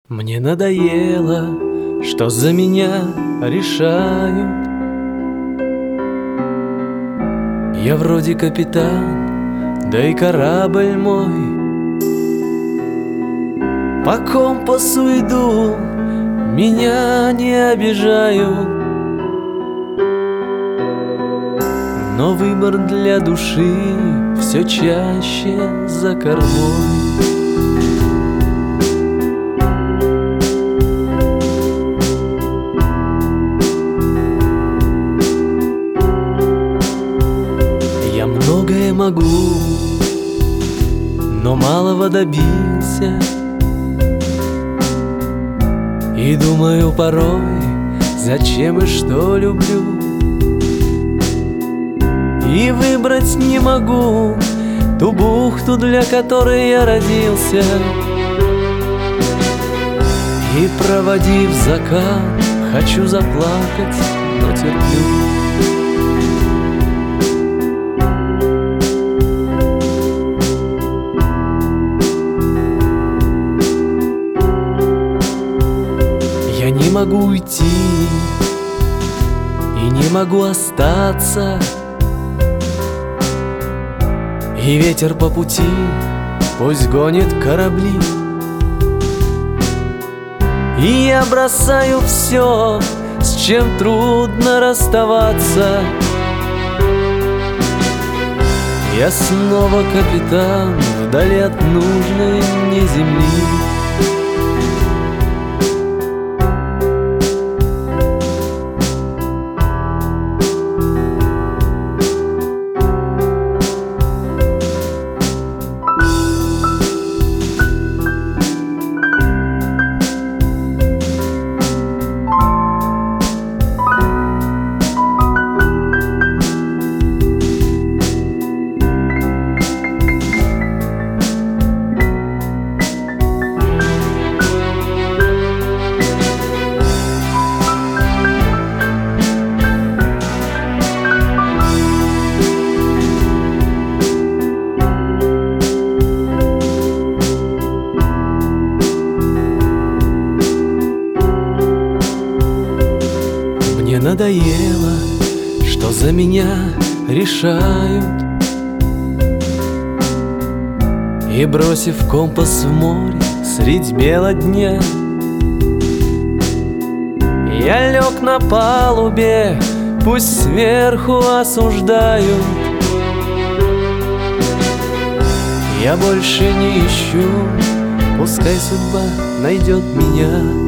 Мне надоело, что за меня решают. Я вроде капитан, да и корабль мой по компасу иду, меня не обижают. Но выбор для души все чаще за кормой. Я многое могу, но малого добился. И думаю порой, зачем и что люблю. И выбрать не могу ту бухту, для которой я родился. И проводив закат, хочу заплакать, но терплю. Я не могу уйти и не могу остаться. И ветер по пути пусть гонит корабли. И я бросаю все, с чем трудно расставаться. Я снова капитан вдали от нужной мне земли. Мне надоело, что за меня решают. И бросив компас в море средь бела дня, я лег на палубе, пусть сверху осуждают. Я больше не ищу, пускай судьба найдет меня.